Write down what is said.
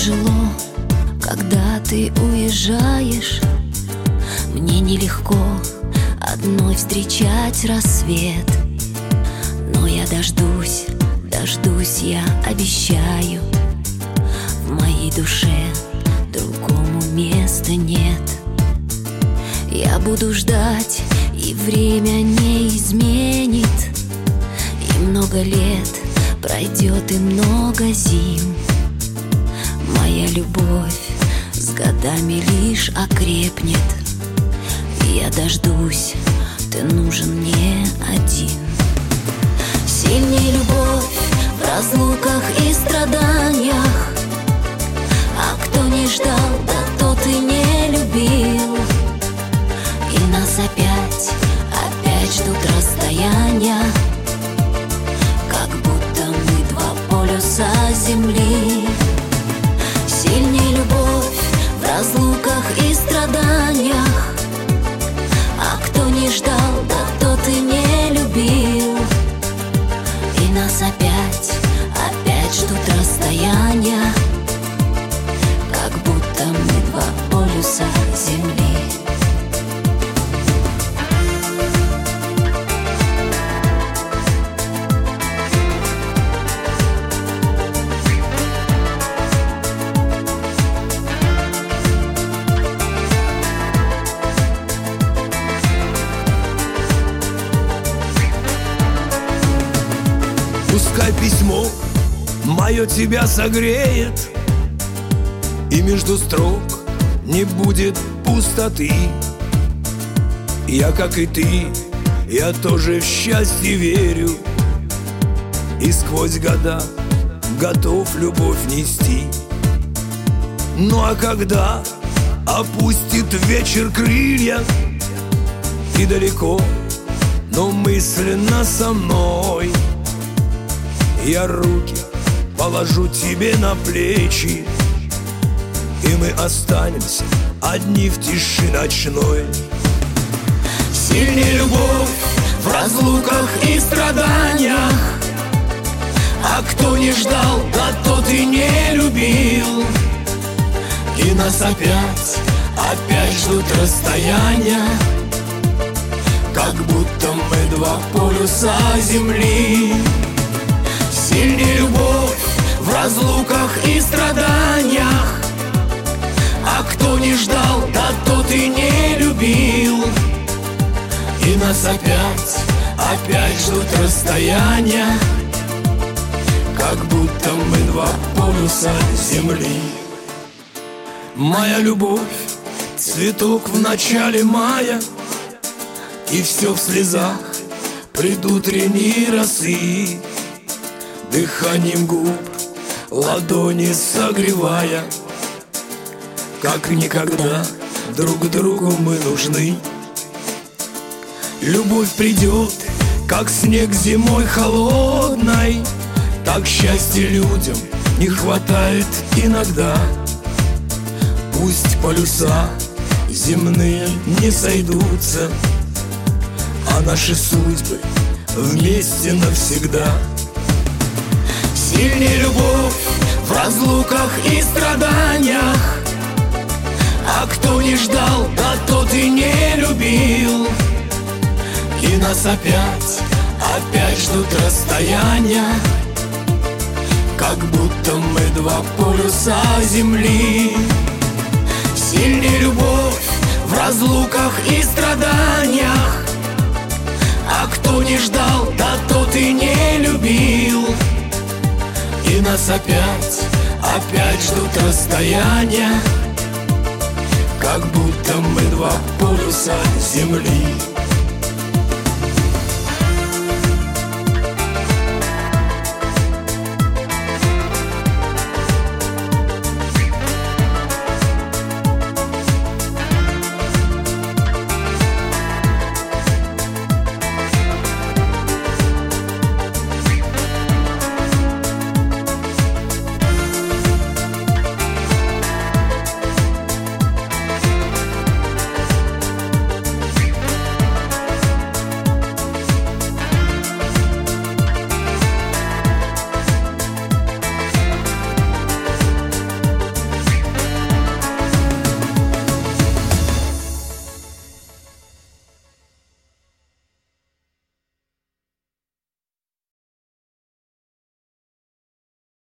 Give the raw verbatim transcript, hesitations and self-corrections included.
тяжело, когда ты уезжаешь. Мне нелегко одной встречать рассвет, но я дождусь, дождусь, я обещаю. В моей душе другому места нет. Я буду ждать, и время не изменит. И много лет пройдет, и много зим. Моя любовь с годами лишь окрепнет. И я дождусь, ты нужен мне один. Сильней любовь в разлуках и страданиях. А кто не ждал, да тот и не любил. И нас опять, опять ждут расстояния, как будто мы два полюса земли. Сильней любовь в разлуках и страданиях. А кто не ждал, да тот и не любил. И нас опять, опять ждут расстояния, как будто мы два полюса земли. Пускай письмо мое тебя согреет, и между строк не будет пустоты. Я, как и ты, я тоже в счастье верю, и сквозь года готов любовь нести. Ну а когда опустит вечер крылья, и далеко, но мысленно со мной, я руки положу тебе на плечи, и мы останемся одни в тиши ночной. Сильней любовь в разлуках и страданиях. А кто не ждал, да тот и не любил. И нас опять, опять ждут расстояния, как будто мы два полюса земли. Сильней любовь в разлуках и страданиях. А кто не ждал, да тот и не любил. И нас опять, опять ждут расстояния, как будто мы два полюса земли. Моя любовь, цветок в начале мая, и все в слезах предутренней росы. Дыханием губ ладони согревая, как никогда друг другу мы нужны. Любовь придет, как снег зимой холодной, так счастья людям не хватает иногда. Пусть полюса земные не сойдутся, а наши судьбы вместе навсегда. Сильней любовь в разлуках и страданиях. А кто не ждал, да тот и не любил. И нас опять, опять ждут расстояния, как будто мы два полюса земли. Сильней любовь в разлуках и страданиях. А кто не ждал, да тот и не любил. И нас опять, опять ждут расстояния, как будто мы два полюса земли.